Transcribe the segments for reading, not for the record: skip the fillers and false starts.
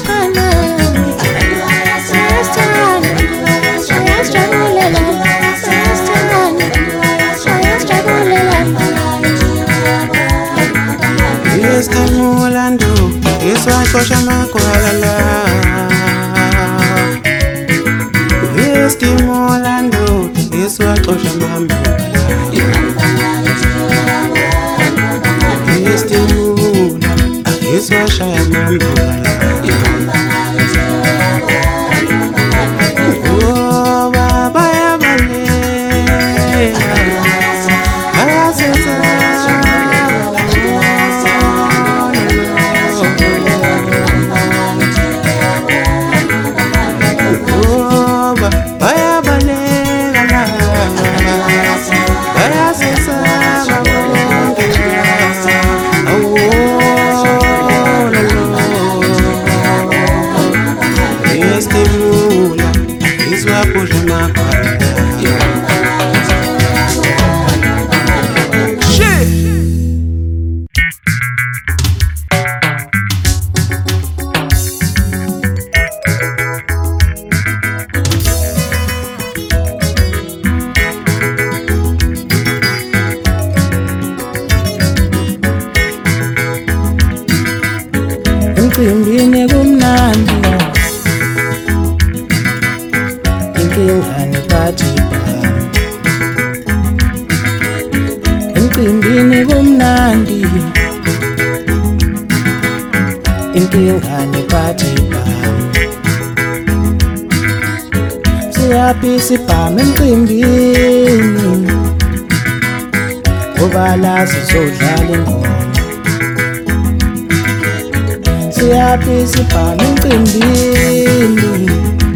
Estimulando, isso a coxa macuala. Estimulando, isso a coxa mambo. Estimula, isso a chaya mambo. Oh, baba ya bale, baya sesa. Emcimbini kumnandi, inkingane bathi bam. Emcimbini kumnandi, inkingane bathi bam. Siyaphi sibham emcimbini, ngoba la sizodlala ingoma. Siyaphi sibhame emcimbini,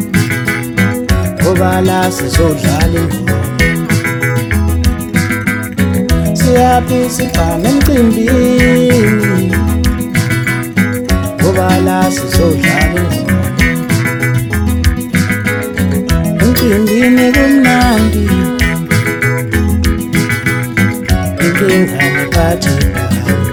ngoba la sizodlala ingoma. Siyaphi sibhame emcimbini, ngoba la sizodlala ingoma. Emcimbini kumnandi, inkingane bathi bam.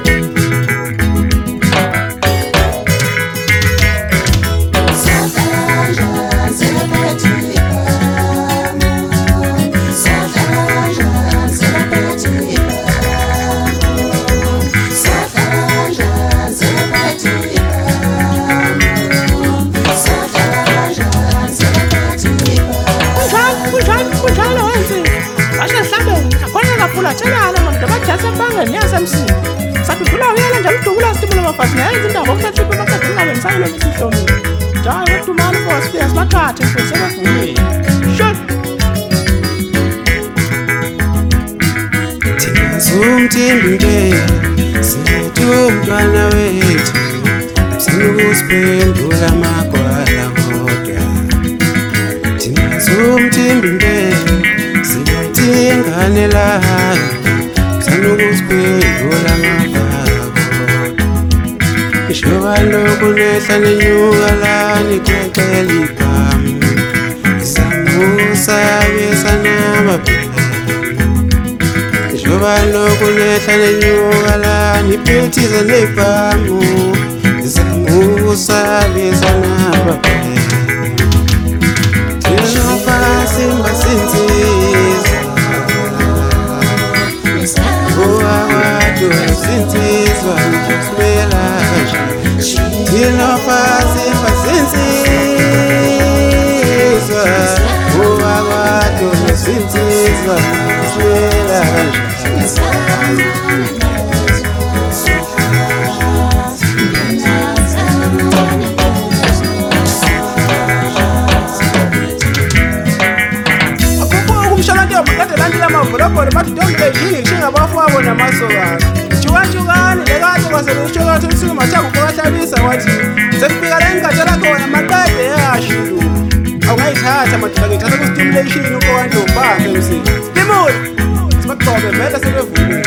Umthembile silethu umntwana wethu sinukusiphendula amagwala kodwa. Thina umthembile silethu ingane layo sinukusiphendula amagwala kodwa. Ishoba lokunehla nenyuka lani kwecela ibhamu isamusa yabesanababhela. Ishoba lokunehla nenyuka lani phethisa nebhamu isamusa yabesanababhela. Thina simba sinsiza owakwadu sinsizwa ngisibelaje. Thina simba sinsizwa owakwadu sinsizwa ngisibelaje. Bathi donke yishinga bafowabo namasokana juwajukani lekade kwaselushoka tusukuma chakukwathabisa wathi sekufika le ngatshela khona maqede yashilu awungayithatha madoda ngithatha ku-stimulation uko wantombahe msini stimule sibaqobe vele sebevumile.